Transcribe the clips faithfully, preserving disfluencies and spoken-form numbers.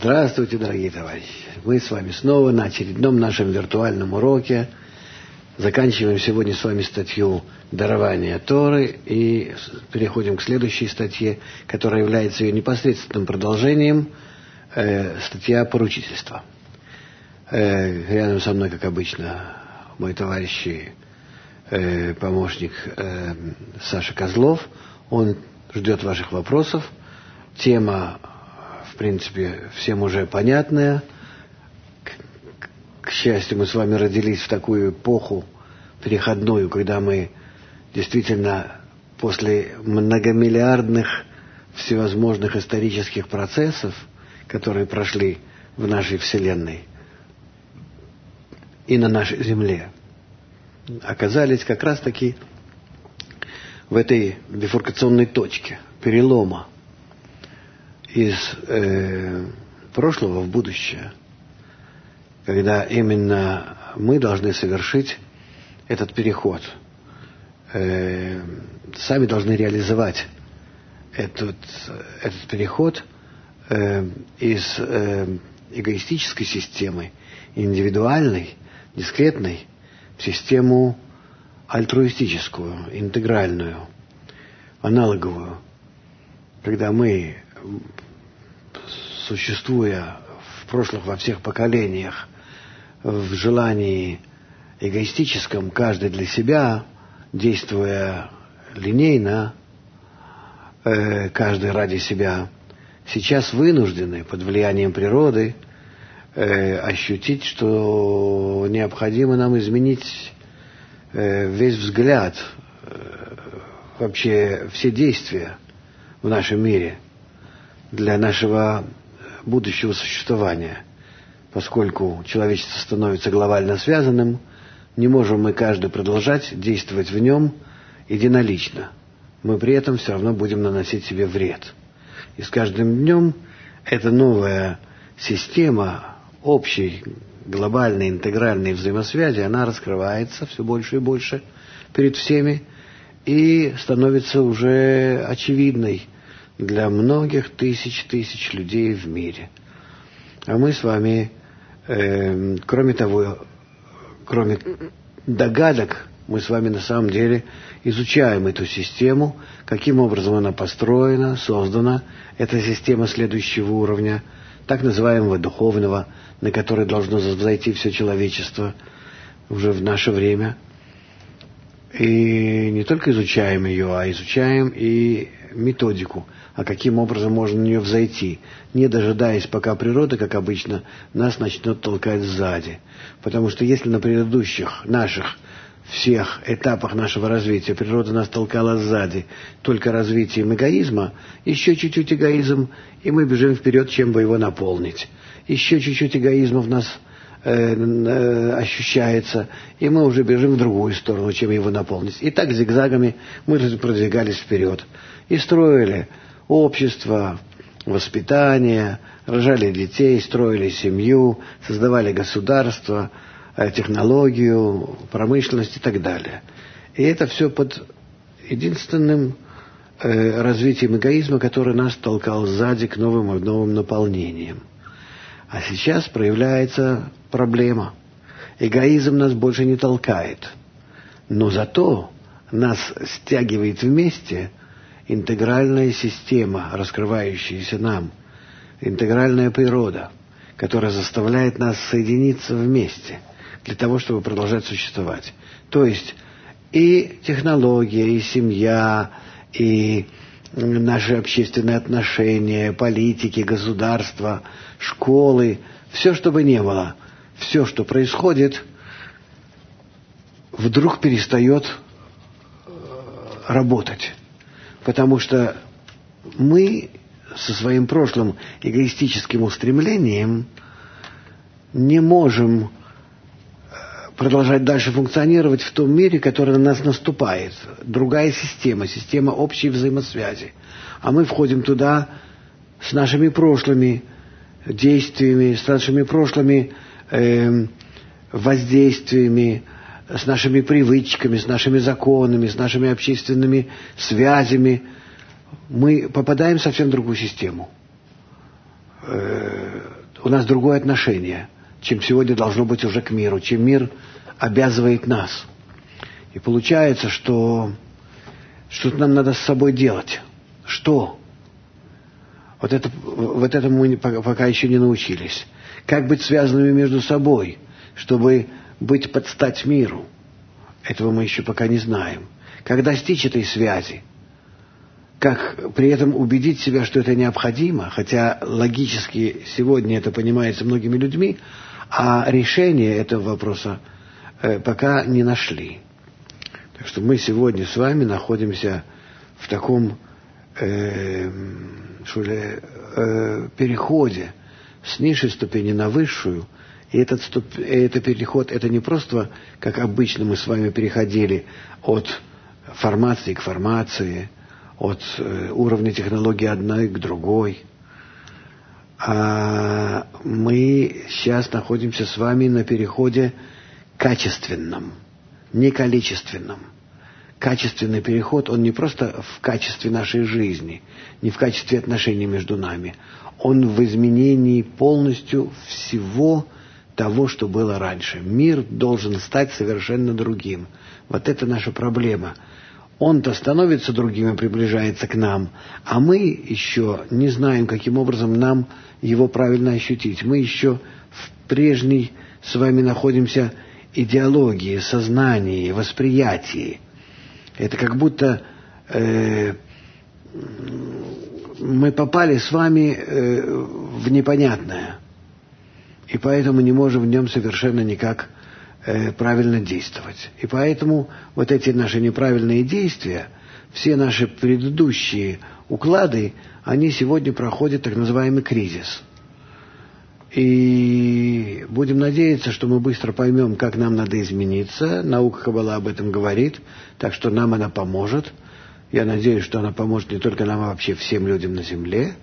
Здравствуйте, дорогие товарищи! Мы с вами снова на очередном нашем виртуальном уроке. Заканчиваем сегодня с вами статью «Дарование Торы» и переходим к следующей статье, которая является ее непосредственным продолжением, э, статья «Поручительство». Э, рядом со мной, как обычно, мой товарищ и э, помощник э, Саша Козлов. Он ждет ваших вопросов. Тема, в принципе, всем уже понятная. К счастью, мы с вами родились в такую эпоху переходную, когда мы действительно после многомиллиардных всевозможных исторических процессов, которые прошли в нашей Вселенной и на нашей Земле, оказались как раз-таки в этой бифуркационной точке перелома из э, прошлого в будущее, когда именно мы должны совершить этот переход, э, сами должны реализовать этот, этот переход э, из э, эгоистической системы, индивидуальной, дискретной, в систему альтруистическую, интегральную, аналоговую, когда мы, существуя в прошлых во всех поколениях, в желании эгоистическом, каждый для себя, действуя линейно, э, каждый ради себя, сейчас вынуждены под влиянием природы э, ощутить, что необходимо нам изменить э, весь взгляд, э, вообще все действия в нашем мире для нашего будущего существования. Поскольку человечество становится глобально связанным, не можем мы каждый продолжать действовать в нем единолично. Мы при этом все равно будем наносить себе вред. И с каждым днем эта новая система общей глобальной интегральной взаимосвязи, она раскрывается все больше и больше перед всеми и становится уже очевидной для многих тысяч тысяч людей в мире. А мы с вами, э, кроме того, кроме догадок, мы с вами на самом деле изучаем эту систему, каким образом она построена, создана. Это система следующего уровня, так называемого духовного, на который должно взойти все человечество уже в наше время. И не только изучаем ее, а изучаем и методику, а каким образом можно на нее взойти, не дожидаясь, пока природа, как обычно, нас начнет толкать сзади. Потому что если на предыдущих наших всех этапах нашего развития природа нас толкала сзади только развитием эгоизма, еще чуть-чуть эгоизм, и мы бежим вперед, чем бы его наполнить. Еще чуть-чуть эгоизма в нас э, э, ощущается, и мы уже бежим в другую сторону, чем его наполнить. И так зигзагами мы продвигались вперед. И строили общество, воспитание, рожали детей, строили семью, создавали государство, технологию, промышленность и так далее. И это все под единственным э, развитием эгоизма, который нас толкал сзади к новым и новым наполнениям. А сейчас проявляется проблема. Эгоизм нас больше не толкает, но зато нас стягивает вместе интегральная система, раскрывающаяся нам, интегральная природа, которая заставляет нас соединиться вместе для того, чтобы продолжать существовать. То есть и технология, и семья, и наши общественные отношения, политики, государства, школы, все, что бы ни было, все, что происходит, вдруг перестает работать. Потому что мы со своим прошлым эгоистическим устремлением не можем продолжать дальше функционировать в том мире, который на нас наступает. Другая система, система общей взаимосвязи. А мы входим туда с нашими прошлыми действиями, с нашими прошлыми э, воздействиями, с нашими привычками, с нашими законами, с нашими общественными связями. Мы попадаем в совсем другую систему. у нас другое отношение, чем сегодня должно быть уже к миру, чем мир обязывает нас. И получается, что что-то нам надо с собой делать. Что? Вот, это, вот этому мы пока еще не научились. Как быть связанными между собой, чтобы быть под стать миру? Этого мы еще пока не знаем. Как достичь этой связи? Как при этом убедить себя, что это необходимо, хотя логически сегодня это понимается многими людьми, а решение этого вопроса э, пока не нашли. Так что мы сегодня с вами находимся в таком э, что ли, э, переходе с низшей ступени на высшую. И этот, ступ... это переход, это не просто, как обычно мы с вами переходили от формации к формации, от э, уровня технологии одной к другой. А мы сейчас находимся с вами на переходе качественном, не количественном. Качественный переход, он не просто в качестве нашей жизни, не в качестве отношений между нами. Он в изменении полностью всего того, что было раньше. Мир должен стать совершенно другим. Вот это наша проблема. Он-то становится другим и приближается к нам, а мы еще не знаем, каким образом нам его правильно ощутить. Мы еще в прежней с вами находимся идеологии, сознании, восприятии. Это как будто э, мы попали с вами э, в непонятное, и поэтому не можем в нем совершенно никак э, правильно действовать. И поэтому вот эти наши неправильные действия, все наши предыдущие уклады, они сегодня проходят так называемый кризис. И будем надеяться, что мы быстро поймем, как нам надо измениться. Наука Каббала об этом говорит, так что нам она поможет. Я надеюсь, что она поможет не только нам, а вообще всем людям на земле.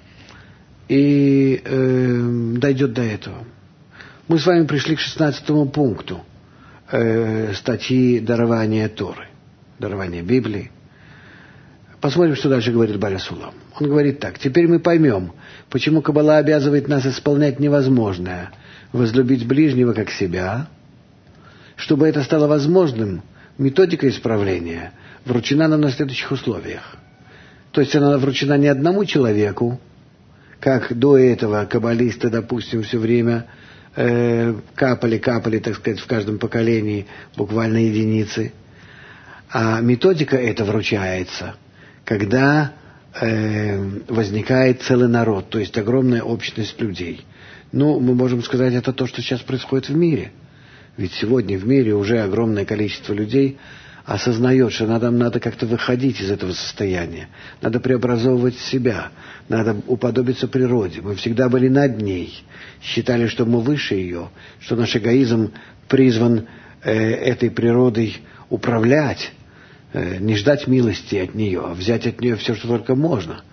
И э, дойдет до этого. Мы с вами пришли к шестнадцатому пункту э, статьи дарования Торы, дарования Библии. Посмотрим, что дальше говорит Бааль ха-Сулам. Он говорит так. Теперь мы поймем, почему Каббала обязывает нас исполнять невозможное, возлюбить ближнего как себя. Чтобы это стало возможным, методика исправления вручена нам на следующих условиях. То есть она вручена не одному человеку, как до этого каббалисты, допустим, все время э, капали, капали, так сказать, в каждом поколении буквально единицы. А методика эта вручается, когда э, возникает целый народ, то есть огромная общность людей. Ну, мы можем сказать, это то, что сейчас происходит в мире. Ведь сегодня в мире уже огромное количество людей осознает, что надо, надо как-то выходить из этого состояния. Надо преобразовывать себя, надо уподобиться природе. Мы всегда были над ней, считали, что мы выше ее, что наш эгоизм призван э, этой природой управлять, не ждать милости от нее, а взять от нее все, что только можно.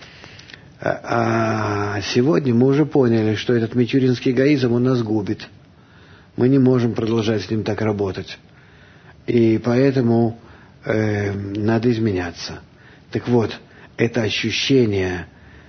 А сегодня мы уже поняли, что этот мичуринский эгоизм, он нас губит. Мы не можем продолжать с ним так работать. И поэтому э, надо изменяться. Так вот, это ощущение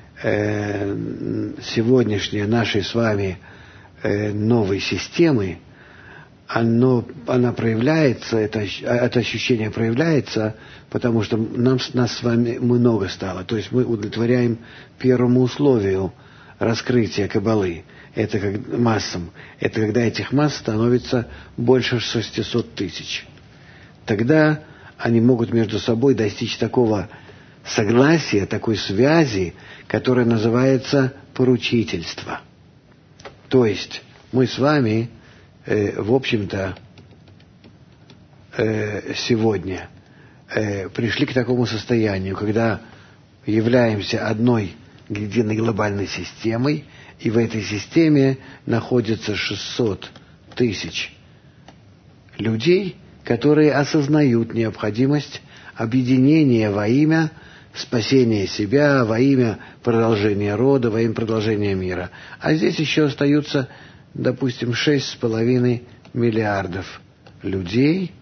э, сегодняшней нашей с вами э, новой системы, Оно, она проявляется, это, это ощущение проявляется, потому что нам, нас с вами много стало. То есть мы удовлетворяем первому условию раскрытия Каббалы. Это как массам. Это когда этих масс становится больше шестисот тысяч. Тогда они могут между собой достичь такого согласия, такой связи, которая называется поручительство. То есть мы с вами в общем-то, сегодня пришли к такому состоянию, когда являемся одной единой глобальной системой, и в этой системе находится шестьсот тысяч людей, которые осознают необходимость объединения во имя спасения себя, во имя продолжения рода, во имя продолжения мира. А здесь еще остаются, допустим, шесть с половиной миллиардов людей,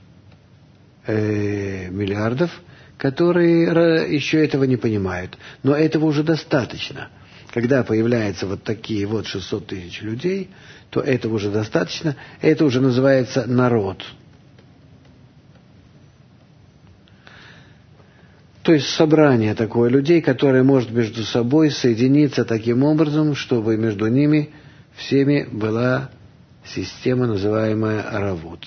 э, миллиардов, которые еще этого не понимают. Но этого уже достаточно. когда появляются вот такие вот шестьсот тысяч людей, то этого уже достаточно. Это уже называется народ. То есть собрание такое людей, которое может между собой соединиться таким образом, чтобы между ними всеми была система, называемая аравут.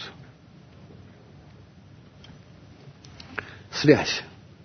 Связь.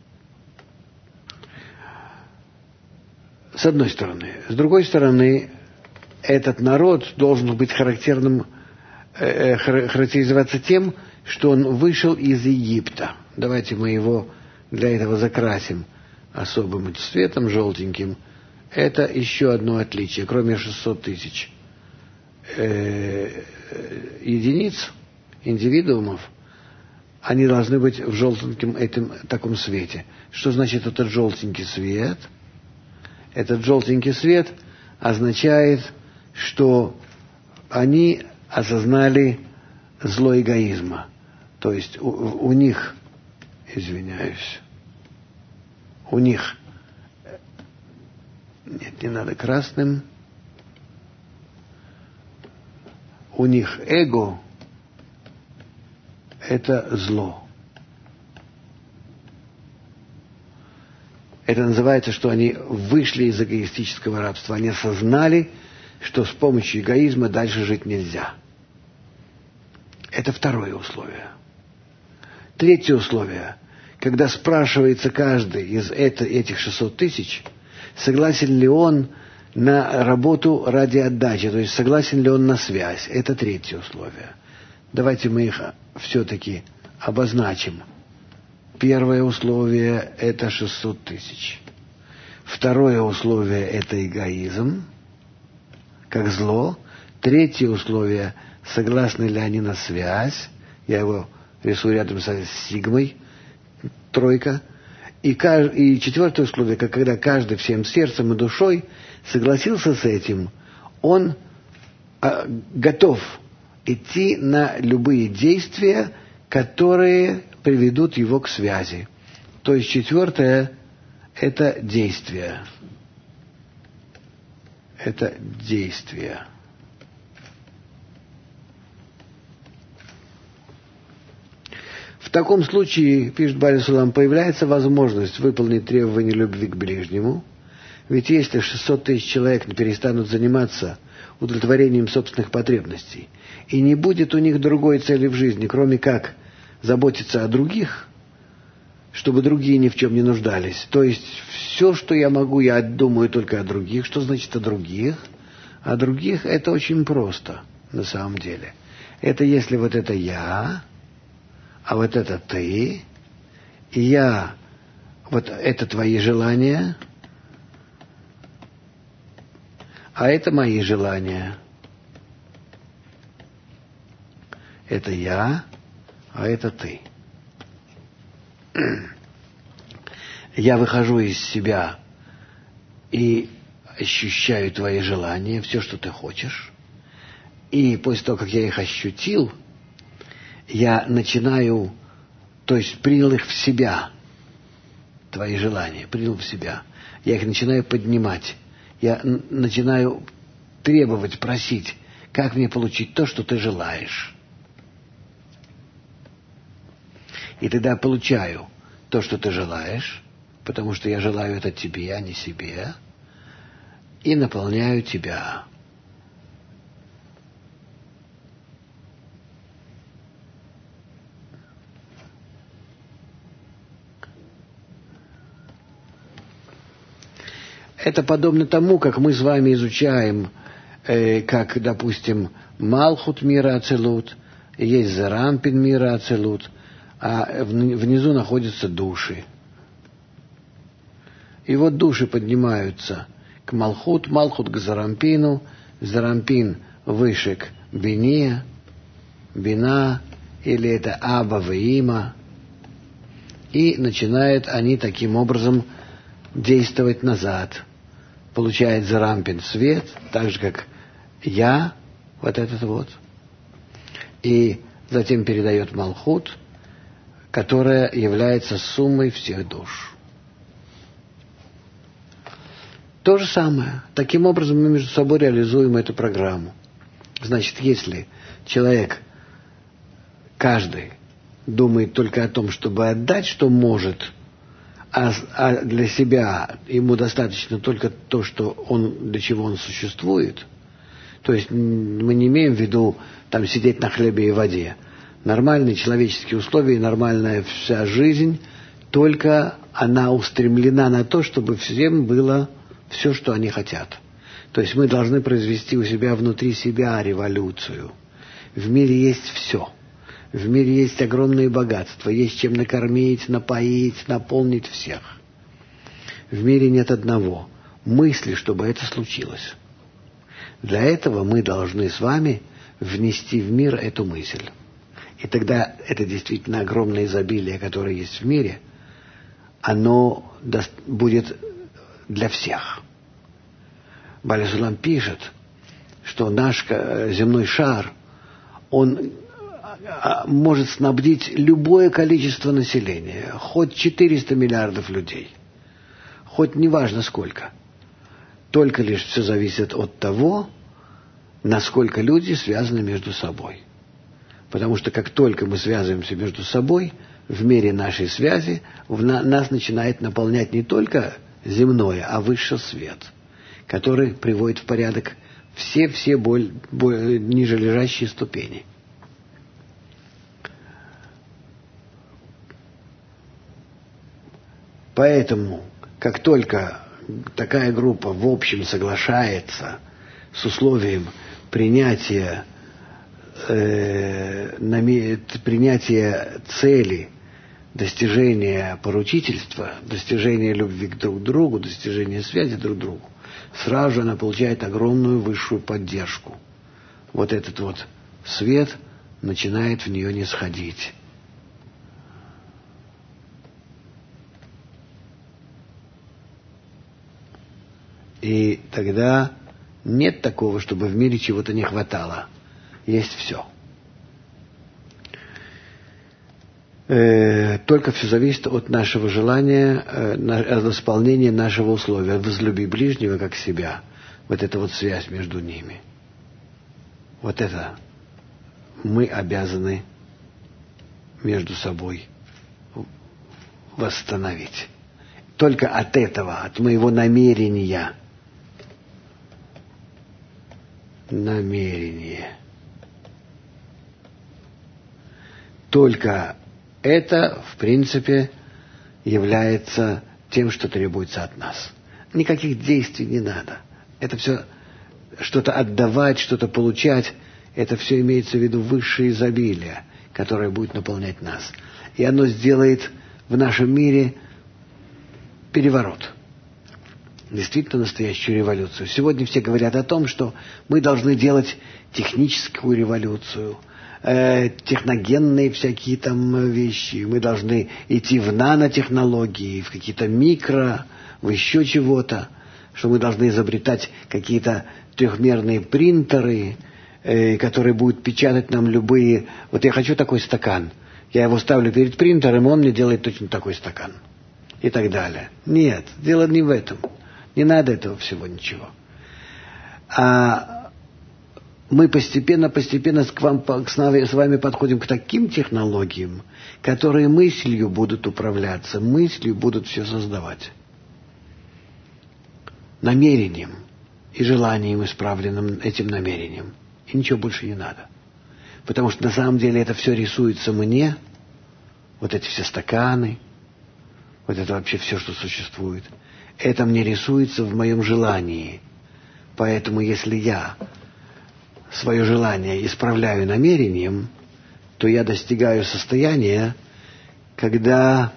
С одной стороны. С другой стороны, этот народ должен быть характерным, э, характеризоваться тем, что он вышел из Египта. Давайте мы его для этого закрасим особым цветом, желтеньким. Это еще одно отличие. Кроме шестисот тысяч э, единиц, индивидуумов, они должны быть в желтеньком этом, таком свете. Что значит этот желтенький свет? Этот желтенький свет означает, что они осознали зло эгоизма. То есть у, у них, извиняюсь, у них, нет, не надо красным, у них эго – это зло. Это называется, что они вышли из эгоистического рабства. Они осознали, что с помощью эгоизма дальше жить нельзя. Это второе условие. Третье условие. Когда спрашивается каждый из это, этих шестисот тысяч, согласен ли он на работу ради отдачи, то есть согласен ли он на связь. Это третье условие. Давайте мы их все-таки обозначим. Первое условие – это шестьсот тысяч. Второе условие – это эгоизм, как зло. Третье условие – согласны ли они на связь. Я его рисую рядом с сигмой, тройка. И, и четвертое условие – когда каждый всем сердцем и душой согласился с этим, он а, готов идти на любые действия, которые приведут его к связи. То есть четвертое – это действие. Это действие. В таком случае, пишет Бааль Сулам, появляется возможность выполнить требования любви к ближнему. Ведь если шестьсот тысяч человек не перестанут заниматься удовлетворением собственных потребностей, и не будет у них другой цели в жизни, кроме как заботиться о других, чтобы другие ни в чем не нуждались. То есть все, что я могу, я думаю только о других. Что значит о других? О других это очень просто, на самом деле. Это если вот это я, а вот это ты, и я, вот это твои желания, а это мои желания. Это я, а это ты. Я выхожу из себя и ощущаю твои желания, все, что ты хочешь. И после того, как я их ощутил, я начинаю, то есть принял их в себя, твои желания, принял в себя. Я их начинаю поднимать. Я начинаю требовать, просить, как мне получить то, что ты желаешь. И тогда я получаю то, что ты желаешь, потому что я желаю это тебе, а не себе, и наполняю тебя. Это подобно тому, как мы с вами изучаем, э, как, допустим, Малхут мира Ацилут, есть Зарампин мира Ацилут, а внизу находятся души. И вот души поднимаются к Малхут, Малхут к Зарампину, Зарампин выше к Бине, Бина, или это Аба Ваима, и начинают они таким образом действовать назад. Получает Зарампин свет, так же, как я, вот этот вот, и затем передает Малхут, которая является суммой всех душ. То же самое. Таким образом мы между собой реализуем эту программу. Значит, если человек, каждый, думает только о том, чтобы отдать, что может, а, а для себя ему достаточно только то, что он, для чего он существует, то есть мы не имеем в виду там сидеть на хлебе и воде. Нормальные человеческие условия, нормальная вся жизнь, только она устремлена на то, чтобы всем было все, что они хотят. То есть мы должны произвести у себя внутри себя революцию. В мире есть все. В мире есть огромные богатства, есть чем накормить, напоить, наполнить всех. В мире нет одного – мысли, чтобы это случилось. Для этого мы должны с вами внести в мир эту мысль. И тогда это действительно огромное изобилие, которое есть в мире, оно будет для всех. Баля Сулам пишет, что наш земной шар, он может снабдить любое количество населения, хоть четыреста миллиардов людей, хоть неважно сколько. Только лишь все зависит от того, насколько люди связаны между собой. Потому что как только мы связываемся между собой, в мере нашей связи в на, нас начинает наполнять не только земное, а высший свет, который приводит в порядок все-все боль, боль, ниже лежащие ступени. Поэтому, как только такая группа в общем соглашается с условием принятия, э, наме, принятия цели, достижения поручительства, достижения любви к друг другу, достижения связи друг к другу, сразу же она получает огромную высшую поддержку. Вот этот вот свет начинает в нее нисходить. И тогда нет такого, чтобы в мире чего-то не хватало. Есть все. Э, только все зависит от нашего желания, э, от исполнения нашего условия. Возлюби ближнего как себя. Вот эта вот связь между ними. Вот это мы обязаны между собой восстановить. Только от этого, от моего намерения. Намерение. Только это, в принципе, является тем, что требуется от нас. Никаких действий не надо. Это все что-то отдавать, что-то получать, это все имеется в виду высшее изобилие, которое будет наполнять нас. И оно сделает в нашем мире переворот. Действительно настоящую революцию. Сегодня все говорят о том, что мы должны делать техническую революцию, э, техногенные всякие там вещи. Мы должны идти в нанотехнологии, в какие-то микро, в еще чего-то. Что мы должны изобретать какие-то трехмерные принтеры, э, которые будут печатать нам любые... Вот я хочу такой стакан. Я его ставлю перед принтером, и он мне делает точно такой стакан. И так далее. Нет, дело не в этом. Не надо этого всего ничего. А мы постепенно-постепенно с, вам, с, нами, с вами подходим к таким технологиям, которые мыслью будут управляться, мыслью будут все создавать. Намерением и желанием, исправленным этим намерением. И ничего больше не надо. Потому что на самом деле это все рисуется мне, вот эти все стаканы, вот это вообще все, что существует. Это мне рисуется в моем желании. Поэтому если я свое желание исправляю намерением, то я достигаю состояния, когда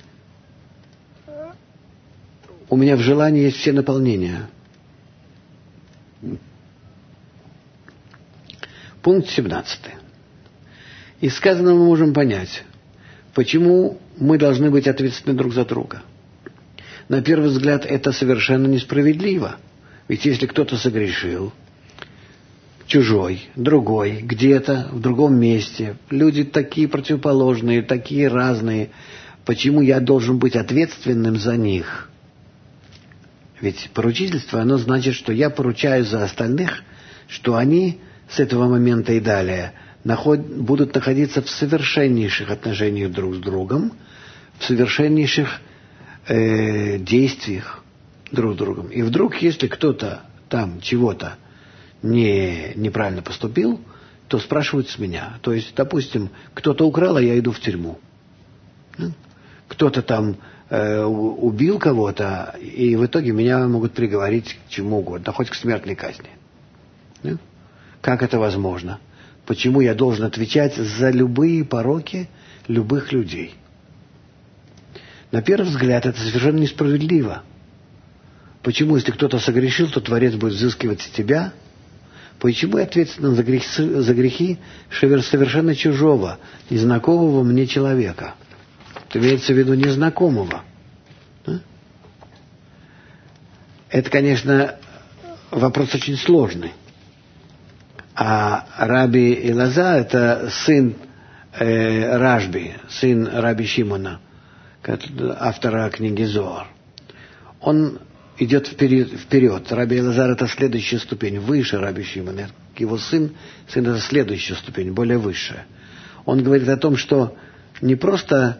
у меня в желании есть все наполнения. Пункт семнадцатый. Из сказанного мы можем понять, почему мы должны быть ответственны друг за друга. На первый взгляд, это совершенно несправедливо. Ведь если кто-то согрешил, чужой, другой, где-то, в другом месте, люди такие противоположные, такие разные, почему я должен быть ответственным за них? Ведь поручительство, оно значит, что я поручаю за остальных, что они с этого момента и далее наход, будут находиться в совершеннейших отношениях друг с другом, в совершеннейших э, действиях друг с другом. И вдруг, если кто-то там чего-то не, неправильно поступил, то спрашивают с меня. То есть, допустим, кто-то украл, а я иду в тюрьму. Кто-то там э, убил кого-то, и в итоге меня могут приговорить к чему угодно, хоть к смертной казни. Да? Как это возможно? Почему я должен отвечать за любые пороки любых людей? На первый взгляд это совершенно несправедливо. Почему, если кто-то согрешил, то Творец будет взыскивать с тебя? Почему я ответственен за грехи, за грехи совершенно чужого, незнакомого мне человека? Это имеется в виду незнакомого. Да? Это, конечно, вопрос очень сложный. А Раби Элазар — это сын э, Рашби, сын Раби Шимона, автора книги Зоар. Он идет вперед, вперед. Раби Элазар — это следующая ступень, выше Раби Шимона. Его сын, сын — это следующая ступень, более высшая. Он говорит о том, что не просто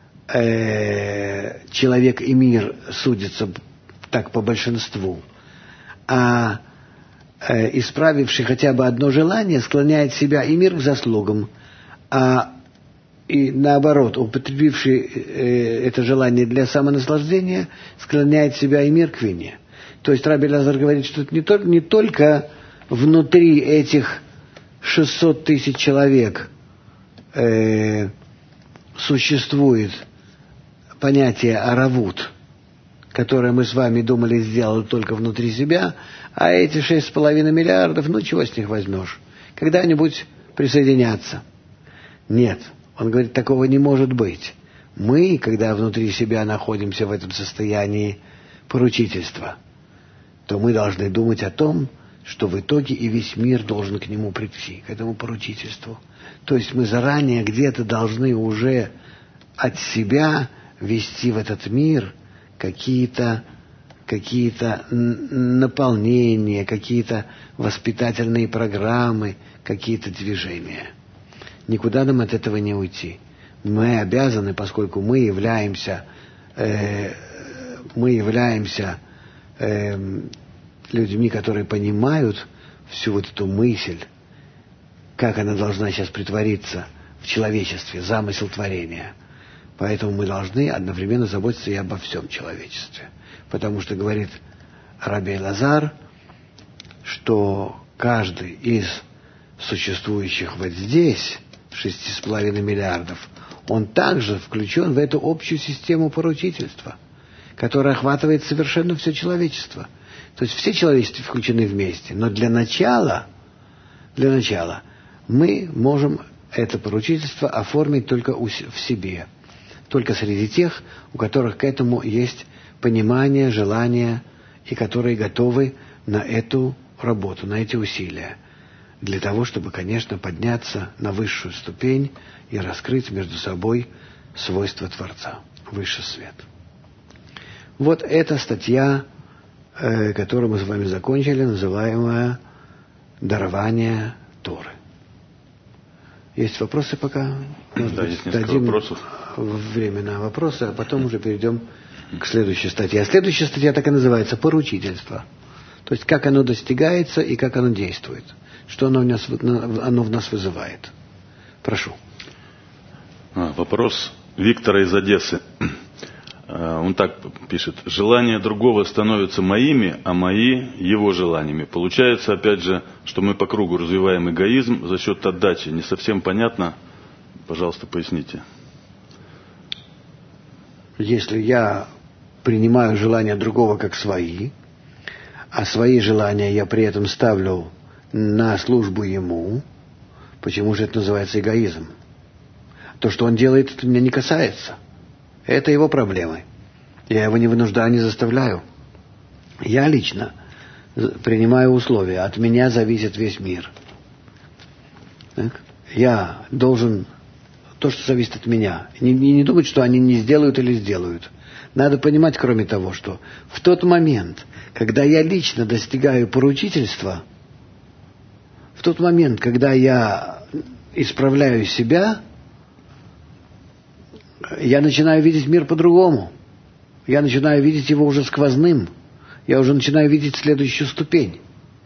э, человек и мир судятся так по большинству, а э, исправивший хотя бы одно желание склоняет себя и мир к заслугам, а и наоборот, употребивший э, это желание для самонаслаждения, склоняет себя и мир к вине. То есть Раби Элазар говорит, что это не, то, не только внутри этих шестисот тысяч человек э, существует понятие аравут, которое мы с вами думали сделать только внутри себя, а эти шесть с половиной миллиардов, ну чего с них возьмешь? Когда-нибудь присоединятся. Нет. Он говорит, такого не может быть. Мы, когда внутри себя находимся в этом состоянии поручительства, то мы должны думать о том, что в итоге и весь мир должен к нему прийти, к этому поручительству. То есть мы заранее где-то должны уже от себя вести в этот мир какие-то, какие-то наполнения, какие-то воспитательные программы, какие-то движения. Никуда нам от этого не уйти. Мы обязаны, поскольку мы являемся, э, мы являемся э, людьми, которые понимают всю вот эту мысль, как она должна сейчас притвориться в человечестве, замысел творения. Поэтому мы должны одновременно заботиться и обо всем человечестве. Потому что говорит Раби Элазар, что каждый из существующих вот здесь, шести с половиной миллиардов, он также включен в эту общую систему поручительства, которая охватывает совершенно все человечество. То есть все человечества включены вместе. Но для начала, для начала мы можем это поручительство оформить только в себе. Только среди тех, у которых к этому есть понимание, желание, и которые готовы на эту работу, на эти усилия. Для того, чтобы, конечно, подняться на высшую ступень и раскрыть между собой свойства Творца, высший свет. Вот эта статья, э, которую мы с вами закончили, называемая «Дарование Торы». Есть вопросы пока? Да, есть несколько вопросов. Время на вопросы, а потом уже перейдем к следующей статье. А следующая статья так и называется «Поручительство». То есть, как оно достигается и как оно действует. Что оно в нас, оно в нас вызывает. Прошу. А, вопрос Виктора из Одессы. Он так пишет. Желания другого становятся моими, а мои его желаниями. Получается, опять же, что мы по кругу развиваем эгоизм за счет отдачи. Не совсем понятно. Пожалуйста, поясните. Если я принимаю желания другого как свои, а свои желания я при этом ставлю на службу ему, почему же это называется эгоизм? То, что он делает, это меня не касается. Это его проблемы. Я его не вынуждаю, не заставляю. Я лично принимаю условия. От меня зависит весь мир. Так? Я должен... То, что зависит от меня. Не, не, не думать, что они не сделают или сделают. Надо понимать, кроме того, что в тот момент, когда я лично достигаю поручительства, в тот момент, когда я исправляю себя, я начинаю видеть мир по-другому. Я начинаю видеть его уже сквозным. Я уже начинаю видеть следующую ступень.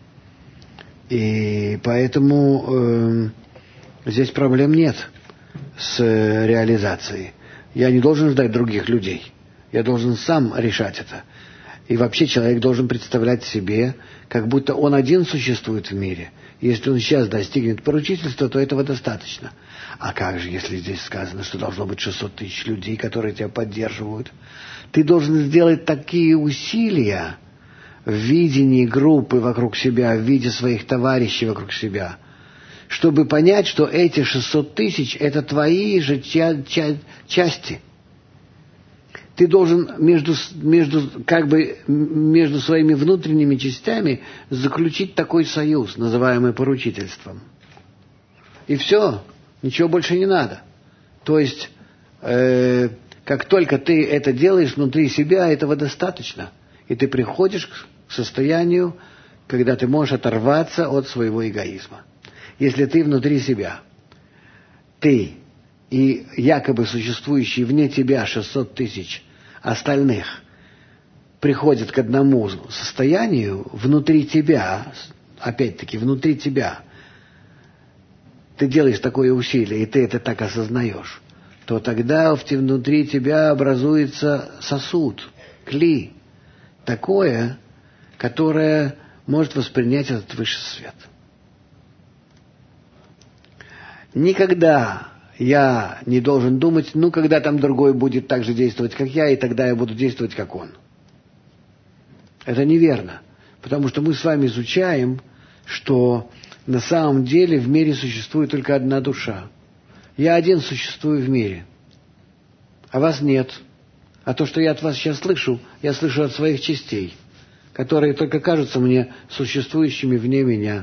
И поэтому э, здесь проблем нет с э, реализацией. Я не должен ждать других людей. Я должен сам решать это. И вообще человек должен представлять себе, как будто он один существует в мире. Если он сейчас достигнет поручительства, то этого достаточно. А как же, если здесь сказано, что должно быть шестьсот тысяч людей, которые тебя поддерживают? Ты должен сделать такие усилия в видении группы вокруг себя, в виде своих товарищей вокруг себя, чтобы понять, что эти шестьсот тысяч – это твои же ча- ча- части. Ты должен между, между, как бы, между своими внутренними частями заключить такой союз, называемый поручительством. И все, ничего больше не надо. То есть, э, как только ты это делаешь внутри себя, этого достаточно. И ты приходишь к состоянию, когда ты можешь оторваться от своего эгоизма. Если ты внутри себя, ты и якобы существующие вне тебя шестьсот тысяч остальных приходят к одному состоянию внутри тебя, опять-таки внутри тебя, ты делаешь такое усилие, и ты это так осознаешь, то тогда внутри тебя образуется сосуд, кли, такое, которое может воспринять этот высший свет. Никогда я не должен думать, ну, когда там другой будет так же действовать, как я, и тогда я буду действовать, как он. Это неверно, потому что мы с вами изучаем, что на самом деле в мире существует только одна душа. Я один существую в мире, а вас нет. А то, что я от вас сейчас слышу, я слышу от своих частей, которые только кажутся мне существующими вне меня.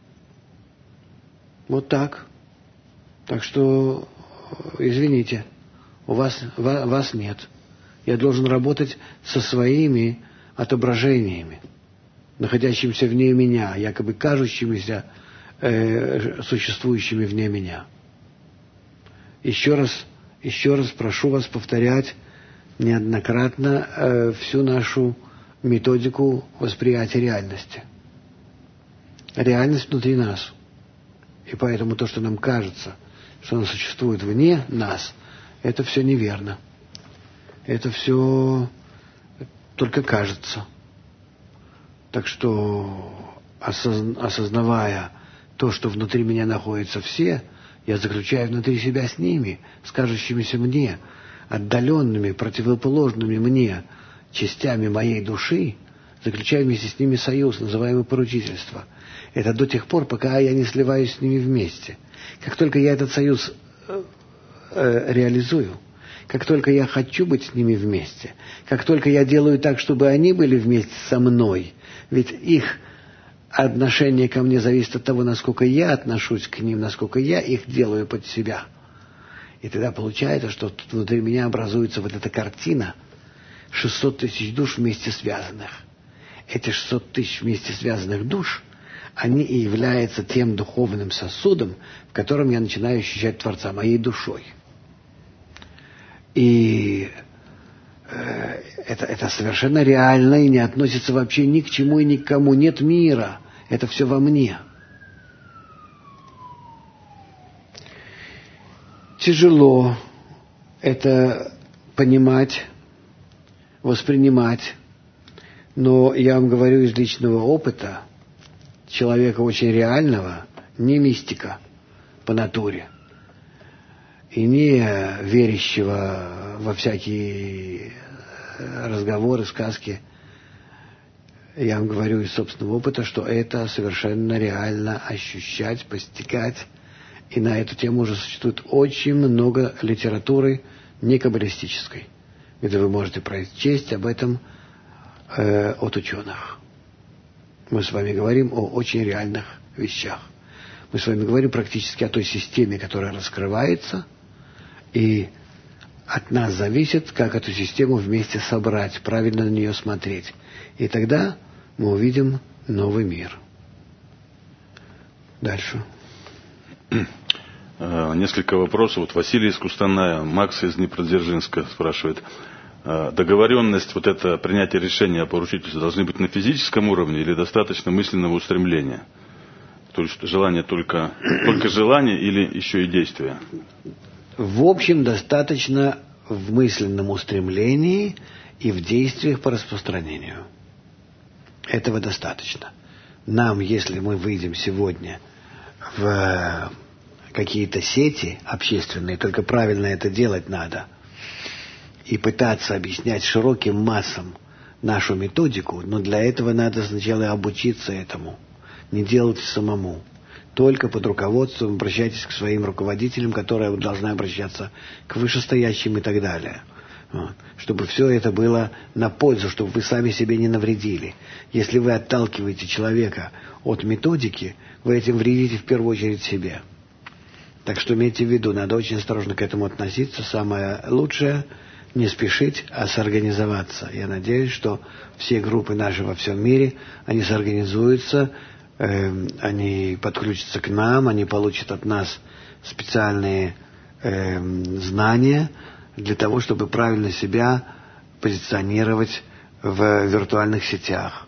Вот так. Так что, извините, у вас, вас нет. Я должен работать со своими отображениями, находящимися вне меня, якобы кажущимися э, существующими вне меня. Еще раз, еще раз прошу вас повторять неоднократно э, всю нашу методику восприятия реальности. Реальность внутри нас. И поэтому то, что нам кажется, что она существует вне нас, это все неверно. Это все только кажется. Так что, осознавая то, что внутри меня находятся все, я заключаю внутри себя с ними, с кажущимися мне, отдаленными, противоположными мне частями моей души, заключаю вместе с ними союз, называемый поручительство. Это до тех пор, пока я не сливаюсь с ними вместе. Как только я этот союз э, э, реализую, как только я хочу быть с ними вместе, как только я делаю так, чтобы они были вместе со мной, ведь их отношение ко мне зависит от того, насколько я отношусь к ним, насколько я их делаю под себя. И тогда получается, что тут внутри меня образуется вот эта картина шестьсот тысяч душ вместе связанных. Эти шестьсот тысяч вместе связанных душ, они и являются тем духовным сосудом, в котором я начинаю ощущать Творца моей душой. И э, это, это совершенно реально и не относится вообще ни к чему и ни к кому. Нет мира. Это все во мне. Тяжело это понимать, воспринимать. Но я вам говорю из личного опыта, человека очень реального, не мистика по натуре, и не верящего во всякие разговоры, сказки. Я вам говорю из собственного опыта, что это совершенно реально ощущать, постигать. И на эту тему уже существует очень много литературы некаббалистической, где вы можете прочесть об этом э, от ученых. Мы с вами говорим о очень реальных вещах. Мы с вами говорим практически о той системе, которая раскрывается, и от нас зависит, как эту систему вместе собрать, правильно на нее смотреть. И тогда мы увидим новый мир. Дальше. Несколько вопросов. Вот Василий из Кустаная, Макс из Днепродзержинска спрашивает. Договоренность, вот это принятие решения о поручительстве должны быть на физическом уровне или достаточно мысленного устремления? То есть желание только, только желание или еще и действие? В общем, достаточно в мысленном устремлении и в действиях по распространению. Этого достаточно. Нам, если мы выйдем сегодня в какие-то сети общественные, только правильно это делать надо, и пытаться объяснять широким массам нашу методику, но для этого надо сначала обучиться этому, не делать самому. Только под руководством обращайтесь к своим руководителям, которые должны обращаться к вышестоящим и так далее. Вот. Чтобы все это было на пользу, чтобы вы сами себе не навредили. Если вы отталкиваете человека от методики, вы этим вредите в первую очередь себе. Так что имейте в виду, надо очень осторожно к этому относиться. Самое лучшее — не спешить, а сорганизоваться. Я надеюсь, что все группы наши во всем мире, они сорганизуются, э, они подключатся к нам, они получат от нас специальные э, знания для того, чтобы правильно себя позиционировать в виртуальных сетях.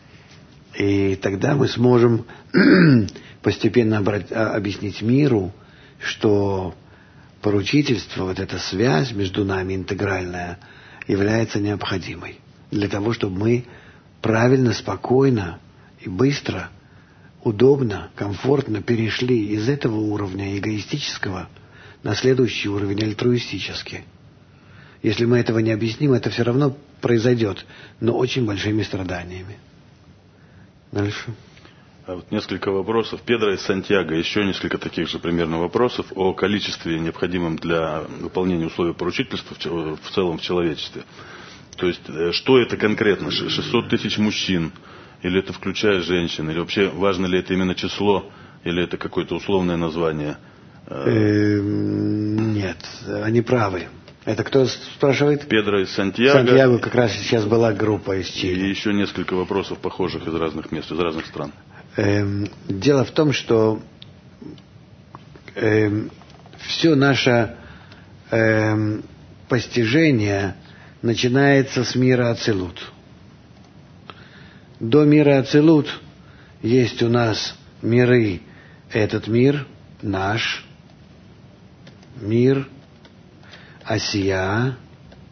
И тогда мы сможем постепенно обрать, объяснить миру, что поручительство, вот эта связь между нами интегральная, является необходимой для того, чтобы мы правильно, спокойно и быстро, удобно, комфортно перешли из этого уровня эгоистического на следующий уровень альтруистический. Если мы этого не объясним, это все равно произойдет, но очень большими страданиями. Дальше. А вот несколько вопросов. Педро из Сантьяго, еще несколько таких же примерно вопросов о количестве, необходимом для выполнения условий поручительства в целом в человечестве. То есть, что это конкретно? шестьсот тысяч мужчин? Или это включая женщин? Или вообще важно ли это именно число? Или это какое-то условное название? Нет, они правы. Это кто спрашивает? Педро из Сантьяго. Сантьяго как раз сейчас была группа из Чили. И еще несколько вопросов похожих из разных мест, из разных стран. Эм, дело в том, что эм, все наше эм, постижение начинается с мира Ацилут. До мира Ацилут есть у нас миры. Этот мир, наш мир, Асия,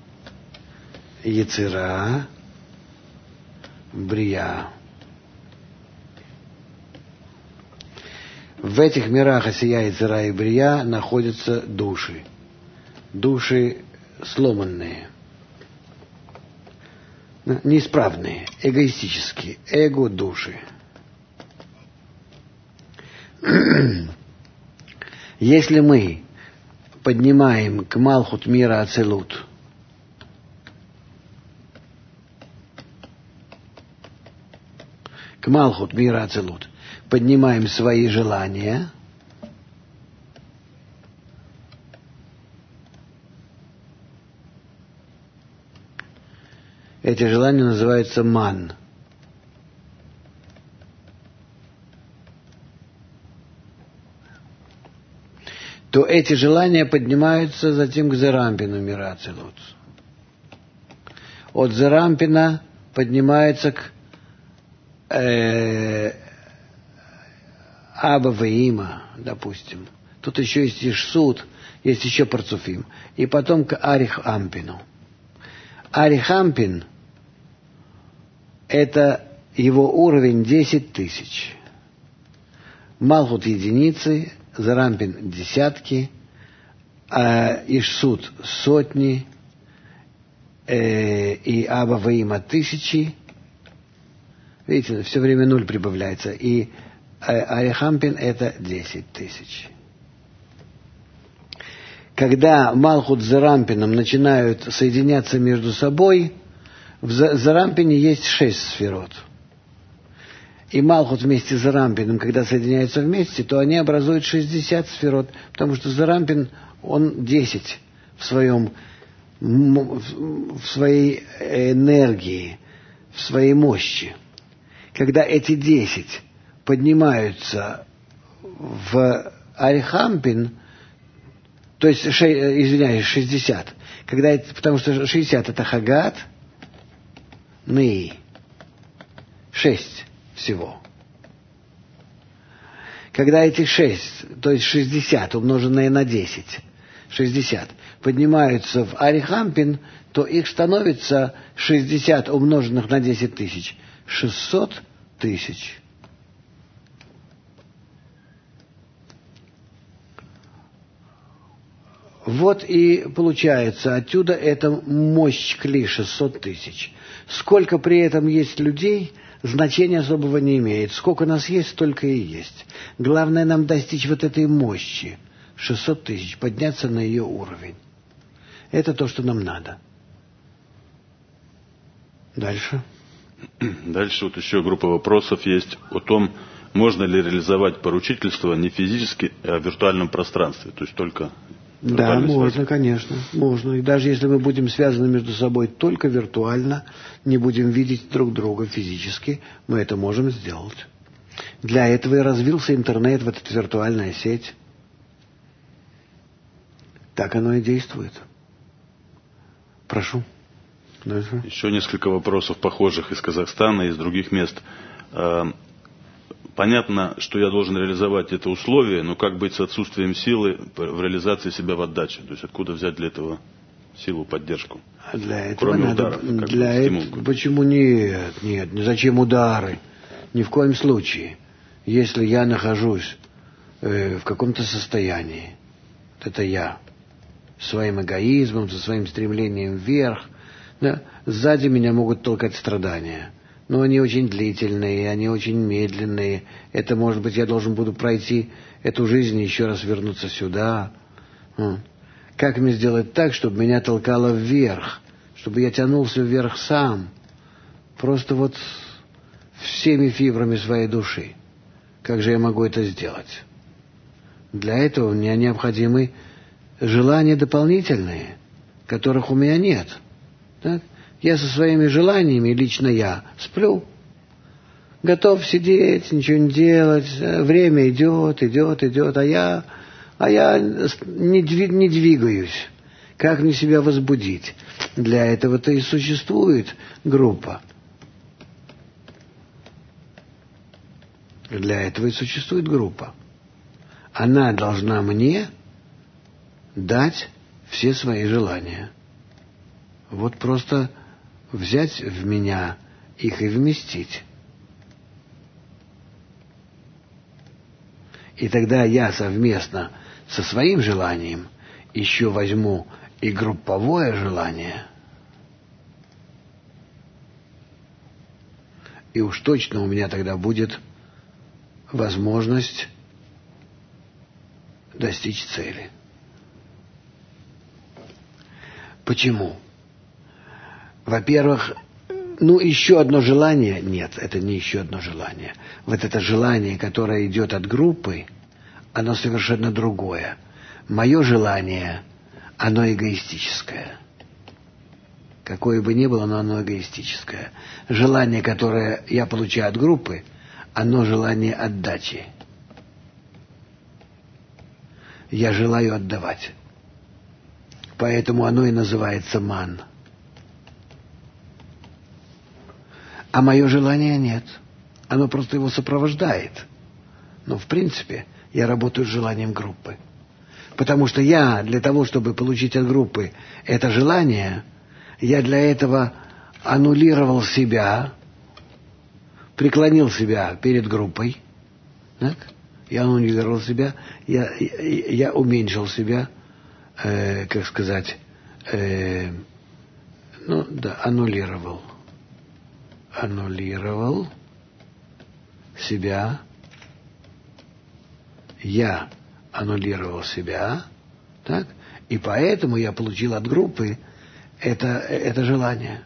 Яцера, Брия. В этих мирах Асия, Яцера и Брия находятся души. Души сломанные, неисправные, эгоистические, эго-души. Если мы поднимаем к Малхут мира Ацилут к Малхут мира Ацилут поднимаем свои желания, эти желания называются ман. То эти желания поднимаются затем к Зерампину мира Ацилут. От Зерампина поднимается к э, Аба Ваима, допустим. Тут еще есть Ишсуд, есть еще Парцуфим. И потом к Арих Ампину. Арих Ампин — это его уровень десять тысяч. Малхут — единицы, Зарампин — десятки, а Ишсуд — сотни, э, и Аба Ваима — тысячи. Видите, все время нуль прибавляется. И Арихампин — это десять тысяч. Когда Малхут с Зарампином начинают соединяться между собой, в Зарампине есть шесть сферот. И Малхут вместе с Зарампином, когда соединяются вместе, то они образуют шестьдесят сферот, потому что Зарампин, он десять в своем в своей энергии, в своей мощи. Когда эти десять поднимаются в Арихампин, то есть, ше, извиняюсь, шестьдесят, когда это, потому что шестьдесят это Хагат, Ны, шесть всего. Когда эти шесть, то есть шестьдесят, умноженное на десять, шестьдесят, поднимаются в Арихампин, то их становится шестьдесят умноженных на десять тысяч, шестьсот тысяч. Вот и получается отсюда эта мощь Кли шестьсот тысяч. Сколько при этом есть людей, значения особого не имеет. Сколько нас есть, столько и есть. Главное нам достичь вот этой мощи шестьсот тысяч, подняться на ее уровень. Это то, что нам надо. Дальше. Дальше вот еще группа вопросов есть о том, можно ли реализовать поручительство не физически, а в виртуальном пространстве, то есть только... Да, можно, конечно, можно. И даже если мы будем связаны между собой только виртуально, не будем видеть друг друга физически, мы это можем сделать. Для этого и развился интернет, вот эта виртуальная сеть. Так оно и действует. Прошу. Дальше. Еще несколько вопросов похожих из Казахстана и из других мест. Понятно, что я должен реализовать это условие, но как быть с отсутствием силы в реализации себя в отдаче? То есть откуда взять для этого силу, поддержку? А для этого Кроме надо... ударов. Для этого... Почему нет? Нет, зачем удары? Ни в коем случае. Если я нахожусь э, в каком-то состоянии, это я, своим эгоизмом, со своим стремлением вверх, да, сзади меня могут толкать страдания. Но они очень длительные, они очень медленные. Это, может быть, я должен буду пройти эту жизнь и еще раз вернуться сюда. Как мне сделать так, чтобы меня толкало вверх, чтобы я тянулся вверх сам, просто вот всеми фибрами своей души? Как же я могу это сделать? Для этого мне необходимы желания дополнительные, которых у меня нет. Так? Я со своими желаниями, лично я, сплю. Готов сидеть, ничего не делать. Время идет, идет, идет, а я, а я не, двиг, не двигаюсь. Как мне себя возбудить? Для этого-то и существует группа. Для этого и существует группа. Она должна мне дать все свои желания. Вот просто взять в меня их и вместить. И тогда я совместно со своим желанием еще возьму и групповое желание. И уж точно у меня тогда будет возможность достичь цели. Почему? Во-первых, ну, еще одно желание, нет, это не еще одно желание. Вот это желание, которое идет от группы, оно совершенно другое. Мое желание, оно эгоистическое. Какое бы ни было, но оно эгоистическое. Желание, которое я получаю от группы, оно желание отдачи. Я желаю отдавать. Поэтому оно и называется ман. А мое желание нет. Оно просто его сопровождает. Но в принципе я работаю с желанием группы. Потому что я для того, чтобы получить от группы это желание, я для этого аннулировал себя, преклонил себя перед группой. Так? Я аннулировал себя, я, я, я уменьшил себя, э, как сказать, э, ну да, аннулировал. аннулировал себя, я аннулировал себя, так? И поэтому я получил от группы это, это желание.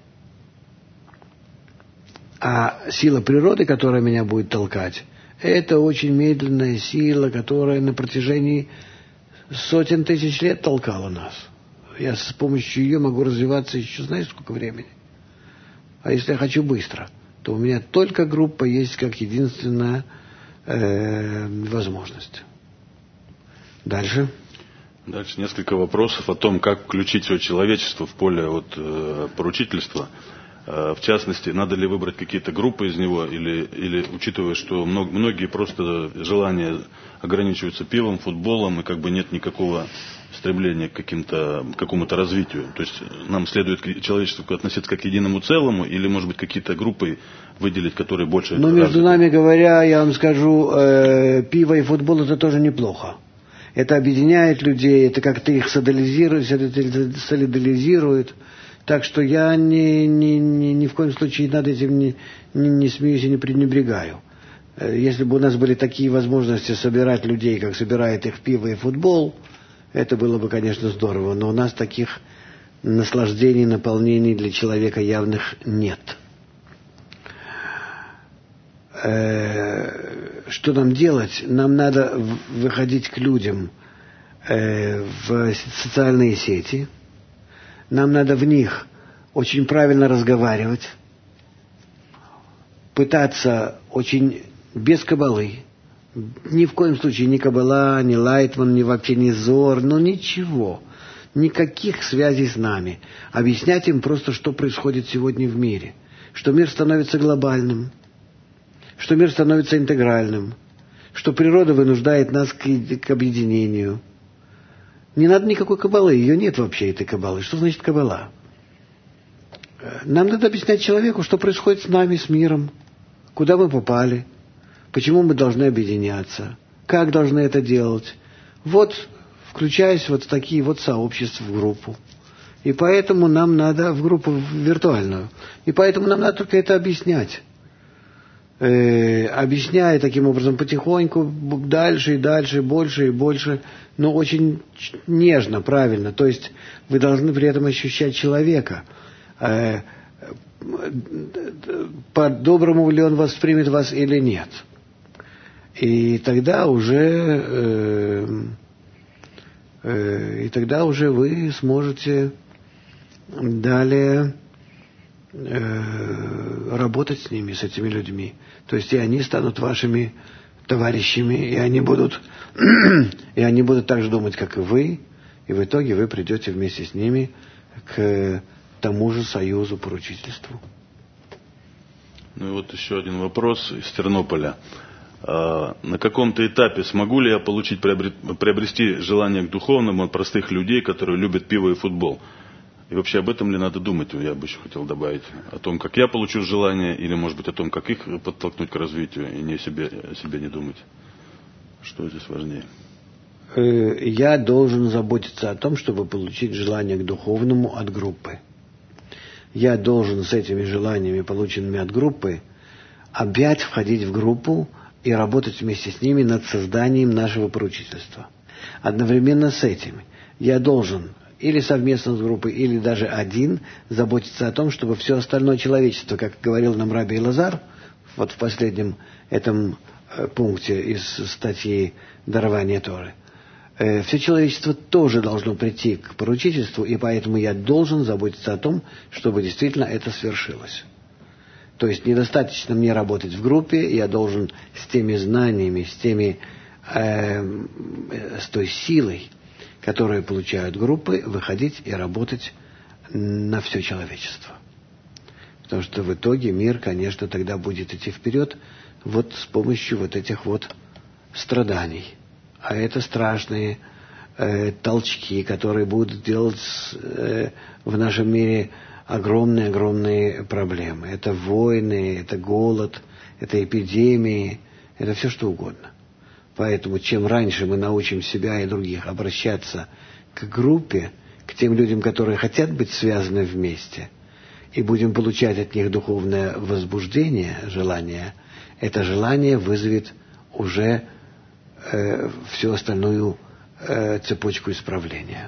А сила природы, которая меня будет толкать, это очень медленная сила, которая на протяжении сотен тысяч лет толкала нас. я с помощью ее могу развиваться еще знаешь сколько времени. А если я хочу быстро, то у меня только группа есть как единственная э, возможность. Дальше. Дальше несколько вопросов о том, как включить все человечество в поле вот, э, поручительства. Э, в частности, надо ли выбрать какие-то группы из него, или, или учитывая, что много, многие просто желания ограничиваются пивом, футболом, и как бы нет никакого стремления к, каким-то, к какому-то развитию. То есть нам следует к человечеству относиться как к единому целому, или, может быть, какие-то группы выделить, которые больше... Ну, между развиты? Нами говоря, я вам скажу, э, пиво и футбол это тоже неплохо. Это объединяет людей, это как-то их солидаризирует, солидаризирует. Так что я ни, ни, ни, ни в коем случае над этим не, не, не смеюсь и не пренебрегаю. Если бы у нас были такие возможности собирать людей, как собирает их пиво и футбол, это было бы, конечно, здорово. Но у нас таких наслаждений, наполнений для человека явных нет. Что нам делать? Нам надо выходить к людям в социальные сети. Нам надо в них очень правильно разговаривать, пытаться очень без кабалы. Ни в коем случае ни кабала, ни Лайтман, ни вообще ни Зор, ну ничего. Никаких связей с нами. Объяснять им просто, что происходит сегодня в мире. Что мир становится глобальным. Что мир становится интегральным, что природа вынуждает нас к, к объединению. Не надо никакой кабалы, ее нет вообще, этой кабалы. Что значит кабала? Нам надо объяснять человеку, что происходит с нами, с миром, куда мы попали, почему мы должны объединяться, как должны это делать. Вот, включаясь вот в такие вот сообщества, в группу. И поэтому нам надо, в группу виртуальную, и поэтому нам надо только это объяснять. Э, объясняя таким образом потихоньку, дальше и дальше, больше и больше, но очень нежно, правильно. То есть вы должны при этом ощущать человека. Э, по-доброму ли он воспримет вас или нет. И тогда уже э, э, и тогда уже вы сможете далее работать с ними, с этими людьми. То есть и они станут вашими товарищами, и они будут и они будут так же думать, как и вы, и в итоге вы придете вместе с ними к тому же союзу поручительству. Ну и вот еще один вопрос из Тернополя. А на каком-то этапе смогу ли я получить, приобрести желание к духовному от простых людей, которые любят пиво и футбол? И вообще об этом ли надо думать, я бы еще хотел добавить. О том, как я получу желание, или, может быть, о том, как их подтолкнуть к развитию, и не о себе, о себе не думать. Что здесь важнее? Я должен заботиться о том, чтобы получить желание к духовному от группы. Я должен с этими желаниями, полученными от группы, опять входить в группу и работать вместе с ними над созданием нашего поручительства. Одновременно с этим я должен или совместно с группой, или даже один, заботиться о том, чтобы все остальное человечество, как говорил нам Раби Элазар, вот в последнем этом э, пункте из статьи «Дарование Торы», э, все человечество тоже должно прийти к поручительству, и поэтому я должен заботиться о том, чтобы действительно это свершилось. То есть недостаточно мне работать в группе, я должен с теми знаниями, с, теми, э, с той силой, которые получают группы, выходить и работать на все человечество. Потому что в итоге мир, конечно, тогда будет идти вперед вот с помощью вот этих вот страданий. А это страшные э, толчки, которые будут делать э, в нашем мире огромные-огромные проблемы. Это войны, это голод, это эпидемии, это все что угодно. Поэтому чем раньше мы научим себя и других обращаться к группе, к тем людям, которые хотят быть связаны вместе, и будем получать от них духовное возбуждение, желание, это желание вызовет уже э, всю остальную э, цепочку исправления.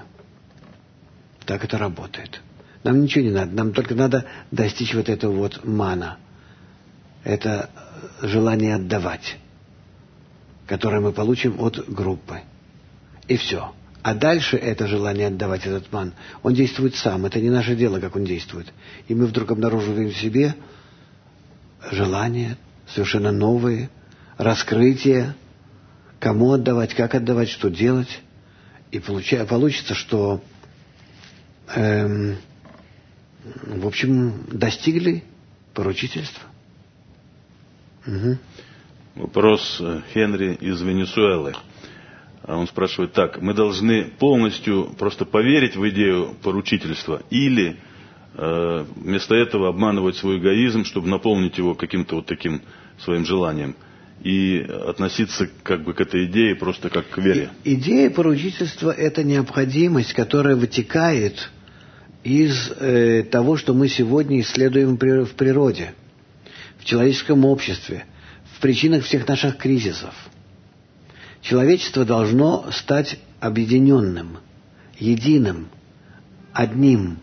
Так это работает. Нам ничего не надо, нам только надо достичь вот этого вот мана. Это желание отдавать, которое мы получим от группы. И все. А дальше это желание отдавать этот ман, он действует сам. Это не наше дело, как он действует. И мы вдруг обнаруживаем в себе желания совершенно новые, раскрытие, кому отдавать, как отдавать, что делать. И получа, получится, что, эм, в общем, достигли поручительства. Угу. Вопрос Хенри из Венесуэлы. Он спрашивает так: мы должны полностью просто поверить в идею поручительства или э, вместо этого обманывать свой эгоизм, чтобы наполнить его каким-то вот таким своим желанием, и относиться как бы к этой идее просто как к вере? И, идея поручительства – это необходимость, которая вытекает из э, того, что мы сегодня исследуем в природе, в человеческом обществе, в причинах всех наших кризисов. Человечество должно стать объединенным, единым, одним,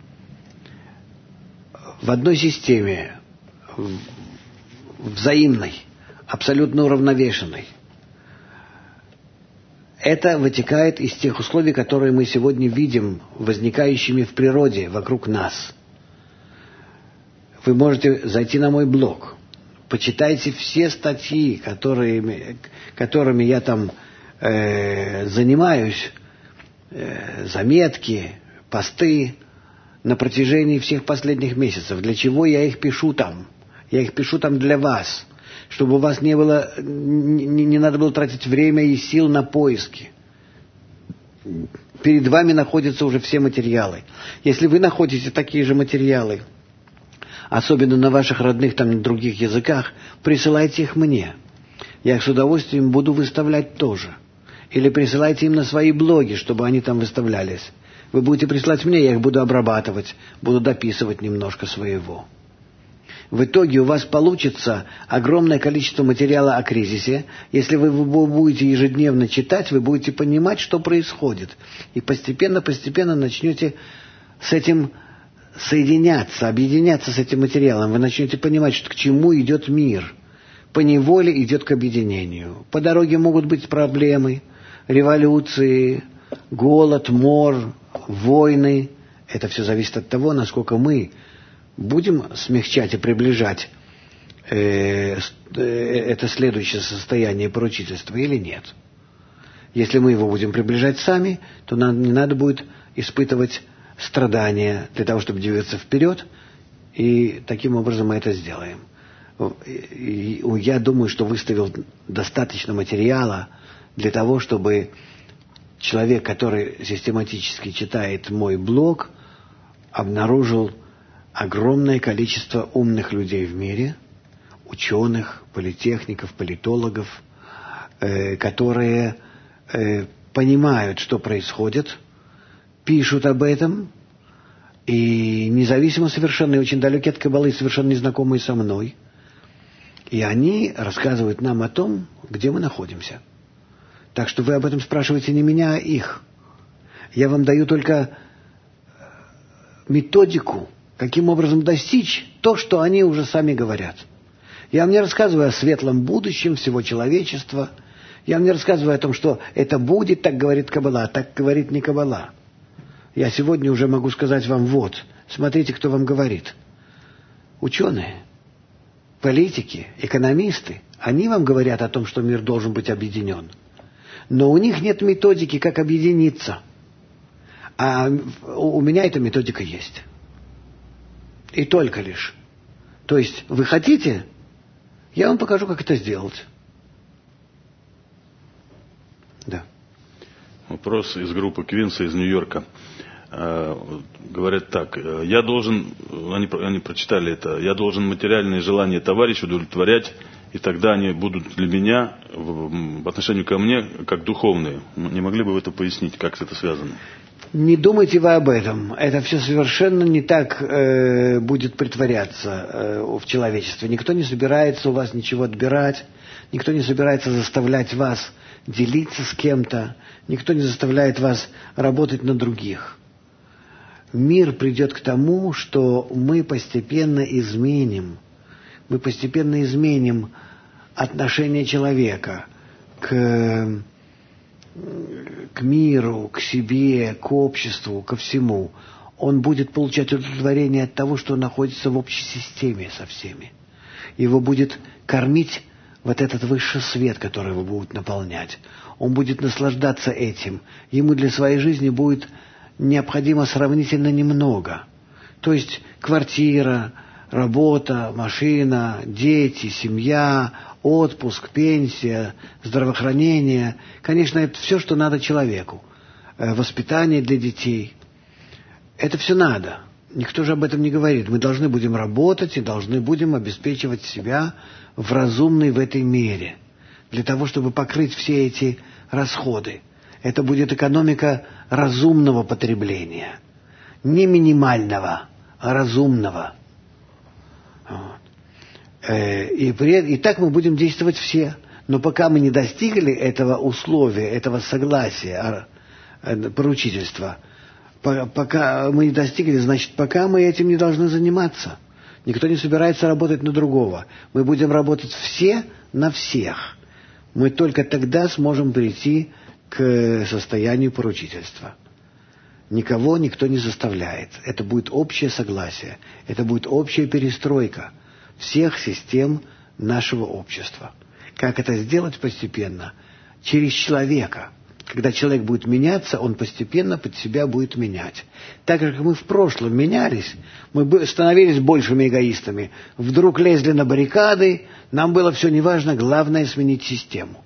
в одной системе, взаимной, абсолютно уравновешенной. Это вытекает из тех условий, которые мы сегодня видим возникающими в природе вокруг нас. Вы можете зайти на мой блог. Почитайте все статьи, которыми, которыми я там э, занимаюсь, э, заметки, посты на протяжении всех последних месяцев. Для чего я их пишу там? Я их пишу там для вас, чтобы у вас не было, не, не надо было тратить время и сил на поиски. Перед вами находятся уже все материалы. Если вы находите такие же материалы, особенно на ваших родных, там, на других языках, присылайте их мне. Я их с удовольствием буду выставлять тоже. Или присылайте им на свои блоги, чтобы они там выставлялись. Вы будете присылать мне, я их буду обрабатывать, буду дописывать немножко своего. В итоге у вас получится огромное количество материала о кризисе. Если вы его будете ежедневно читать, вы будете понимать, что происходит. И постепенно-постепенно начнете с этим соединяться, объединяться с этим материалом. Вы начнете понимать, что к чему идет мир. Поневоле идет к объединению. По дороге могут быть проблемы, революции, голод, мор, войны. Это все зависит от того, насколько мы будем смягчать и приближать э, э, это следующее состояние поручительства или нет. Если мы его будем приближать сами, то нам не надо будет испытывать страдания для того, чтобы двигаться вперед, и таким образом мы это сделаем. И я думаю, что выставил достаточно материала для того, чтобы человек, который систематически читает мой блог, обнаружил огромное количество умных людей в мире, ученых, политехников, политологов, э, которые э, понимают, что происходит, пишут об этом, и независимо совершенно, и очень далекие от каббалы, совершенно незнакомые со мной. И они рассказывают нам о том, где мы находимся. Так что вы об этом спрашиваете не меня, а их. Я вам даю только методику, каким образом достичь то, что они уже сами говорят. Я вам не рассказываю о светлом будущем всего человечества. Я вам не рассказываю о том, что это будет, так говорит каббала, а так говорит не каббала. Я сегодня уже могу сказать вам, вот, смотрите, кто вам говорит. Ученые, политики, экономисты, они вам говорят о том, что мир должен быть объединен. Но у них нет методики, как объединиться. А у меня эта методика есть. И только лишь. То есть, вы хотите, я вам покажу, как это сделать. Да. Вопрос из группы Квинса из Нью-Йорка. Говорят так: я должен, они, они прочитали это, я должен материальные желания товарища удовлетворять, и тогда они будут для меня, в, в отношении ко мне, как духовные. Не могли бы вы это пояснить, как это связано? Не думайте вы об этом. Это все совершенно не так э, будет притворяться э, в человечестве. Никто не собирается у вас ничего отбирать, никто не собирается заставлять вас делиться с кем-то, никто не заставляет вас работать на других. Мир придет к тому, что мы постепенно изменим, мы постепенно изменим отношение человека к, к миру, к себе, к обществу, ко всему, он будет получать удовлетворение от того, что он находится в общей системе со всеми. Его будет кормить вот этот высший свет, который его будет наполнять. Он будет наслаждаться этим. Ему для своей жизни будет необходимо сравнительно немного. То есть квартира, работа, машина, дети, семья, отпуск, пенсия, здравоохранение. Конечно, это все, что надо человеку. Воспитание для детей. Это все надо. Никто же об этом не говорит. Мы должны будем работать и должны будем обеспечивать себя в разумной в этой мере. Для того, чтобы покрыть все эти расходы. Это будет экономика разумного потребления. Не минимального, а разумного. Вот. И, при, и так мы будем действовать все. Но пока мы не достигли этого условия, этого согласия, поручительства, пока мы не достигли, значит, пока мы этим не должны заниматься. Никто не собирается работать на другого. Мы будем работать все на всех. Мы только тогда сможем прийти к состоянию поручительства. Никого никто не заставляет. Это будет общее согласие. Это будет общая перестройка всех систем нашего общества. Как это сделать постепенно? Через человека. Когда человек будет меняться, он постепенно под себя будет менять. Так же, как мы в прошлом менялись, мы становились большими эгоистами. Вдруг лезли на баррикады, нам было все неважно, главное сменить систему.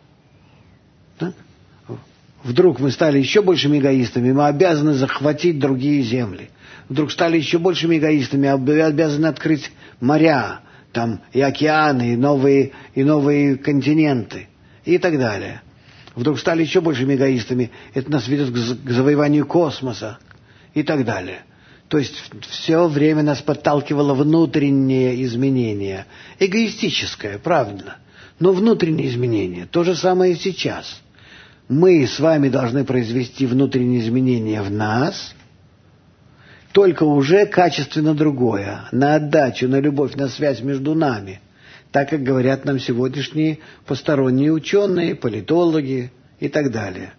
Так? Вдруг мы стали еще большими эгоистами, мы обязаны захватить другие земли. Вдруг стали еще большими эгоистами, обязаны открыть моря, там, и океаны, и новые, и новые континенты, и так далее. Вдруг стали еще большими эгоистами, это нас ведет к завоеванию космоса, и так далее. То есть все время нас подталкивало внутреннее изменение. Эгоистическое, правильно, но внутреннее изменение. То же самое и сейчас. Мы с вами должны произвести внутренние изменения в нас, только уже качественно другое, на отдачу, на любовь, на связь между нами, так как говорят нам сегодняшние посторонние ученые, политологи и так далее.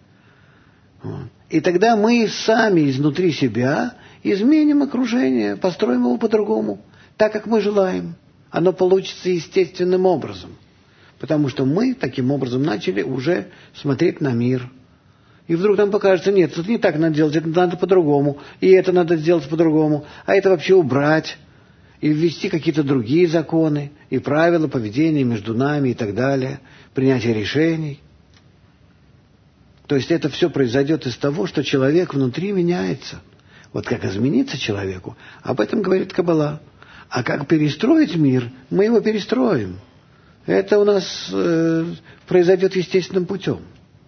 И тогда мы сами изнутри себя изменим окружение, построим его по-другому, так как мы желаем. Оно получится естественным образом. Потому что мы таким образом начали уже смотреть на мир. И вдруг нам покажется, нет, это не так надо делать, это надо по-другому, и это надо сделать по-другому, а это вообще убрать, и ввести какие-то другие законы, и правила поведения между нами и так далее, принятие решений. То есть это все произойдет из того, что человек внутри меняется. Вот как измениться человеку, об этом говорит Каббала. А как перестроить мир, мы его перестроим. Это у нас э, произойдет естественным путем.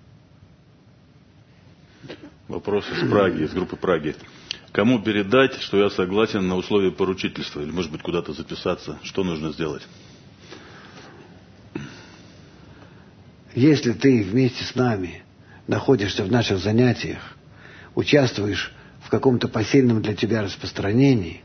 Вопрос из Праги, из группы Праги. Кому передать, что я согласен на условия поручительства? Или, может быть, куда-то записаться? Что нужно сделать? Если ты вместе с нами находишься в наших занятиях, участвуешь в каком-то посильном для тебя распространении,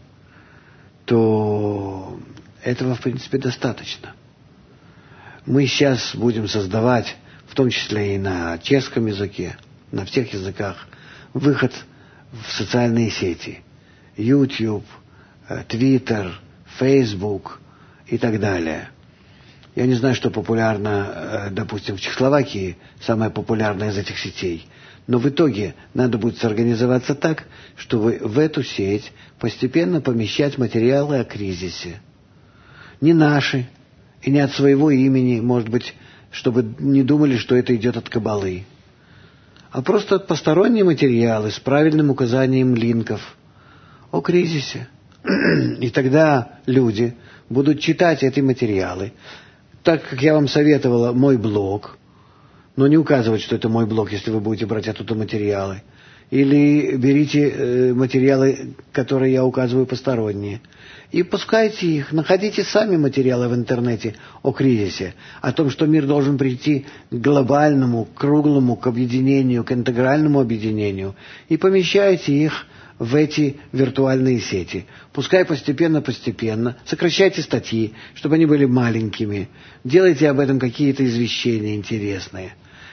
то этого, в принципе, достаточно. Мы сейчас будем создавать, в том числе и на чешском языке, на всех языках, выход в социальные сети. YouTube, Twitter, Facebook и так далее. Я не знаю, что популярно, допустим, в Чехословакии, самое популярное из этих сетей. Но в итоге надо будет сорганизоваться так, чтобы в эту сеть постепенно помещать материалы о кризисе. Не наши, и не от своего имени, может быть, чтобы не думали, что это идет от Каббалы, а просто от посторонние материалы с правильным указанием линков о кризисе. И тогда люди будут читать эти материалы. Так как я вам советовала мой блог, но не указывать, что это мой блог, если вы будете брать оттуда материалы. Или берите э, материалы, которые я указываю посторонние, и пускайте их, находите сами материалы в интернете о кризисе, о том, что мир должен прийти к глобальному, к круглому, к объединению, к интегральному объединению, и помещайте их в эти виртуальные сети. Пускай постепенно-постепенно, сокращайте статьи, чтобы они были маленькими, делайте об этом какие-то извещения интересные.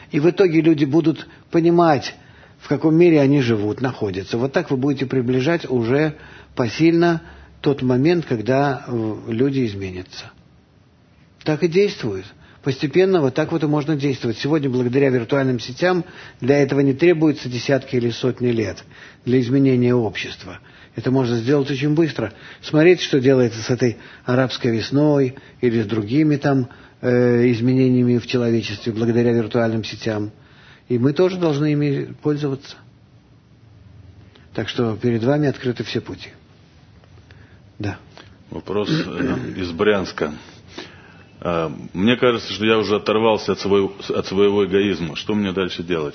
И в итоге люди будут понимать, в каком мире они живут, находятся. Вот так вы будете приближать уже посильно тот момент, когда люди изменятся. Так и действует. Постепенно вот так вот и можно действовать. Сегодня, благодаря виртуальным сетям, для этого не требуется десятки или сотни лет для изменения общества. Это можно сделать очень быстро. Смотрите, что делается с этой арабской весной или с другими там э, изменениями в человечестве благодаря виртуальным сетям. И мы тоже должны ими пользоваться. Так что перед вами открыты все пути. Да. Вопрос э, из Брянска. Э, мне кажется, что я уже оторвался от своего, от своего эгоизма. Что мне дальше делать?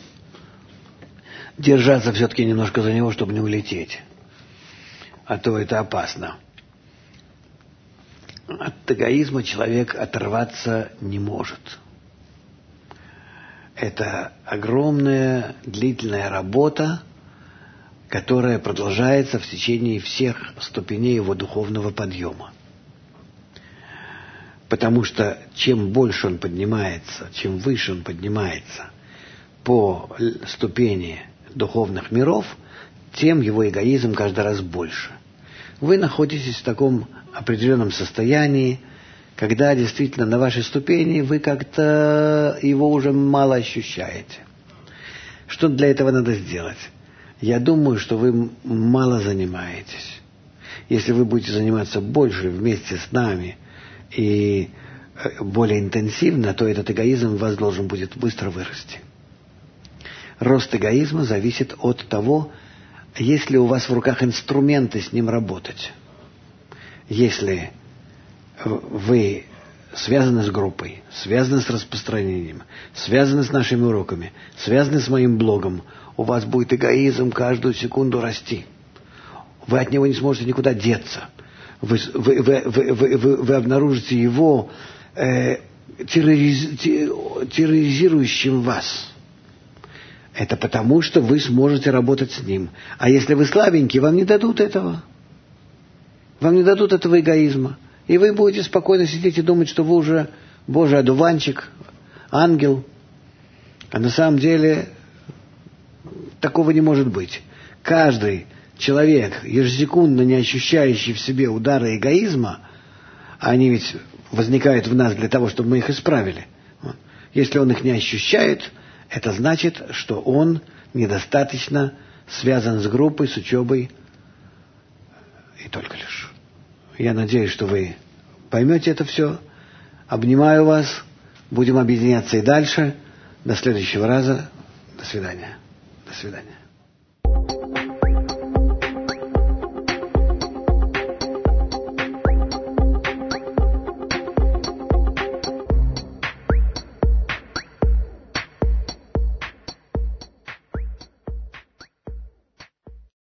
Держаться все-таки немножко за него, чтобы не улететь. А то это опасно. От эгоизма человек оторваться не может. Это огромная длительная работа, которая продолжается в течение всех ступеней его духовного подъема. Потому что чем больше он поднимается, чем выше он поднимается по ступени духовных миров, тем его эгоизм каждый раз больше. Вы находитесь в таком определенном состоянии, когда действительно на вашей ступени вы как-то его уже мало ощущаете. Что для этого надо сделать? Я думаю, что вы мало занимаетесь. Если вы будете заниматься больше вместе с нами и более интенсивно, то этот эгоизм у вас должен будет быстро вырасти. Рост эгоизма зависит от того, есть ли у вас в руках инструменты с ним работать. Если вы связаны с группой, связаны с распространением, связаны с нашими уроками, связаны с моим блогом, у вас будет эгоизм каждую секунду расти. Вы от него не сможете никуда деться. Вы, вы, вы, вы, вы, вы, вы обнаружите его э, террориз, терроризирующим вас. Это потому, что вы сможете работать с ним. А если вы слабенький, вам не дадут этого. Вам не дадут этого эгоизма. И вы будете спокойно сидеть и думать, что вы уже Божий одуванчик, ангел. А на самом деле такого не может быть. Каждый человек, ежесекундно не ощущающий в себе удары эгоизма, они ведь возникают в нас для того, чтобы мы их исправили. Если он их не ощущает, это значит, что он недостаточно связан с группой, с учебой и только лишь. Я надеюсь, что вы поймете это все. Обнимаю вас. Будем объединяться и дальше. До следующего раза. До свидания. До свидания.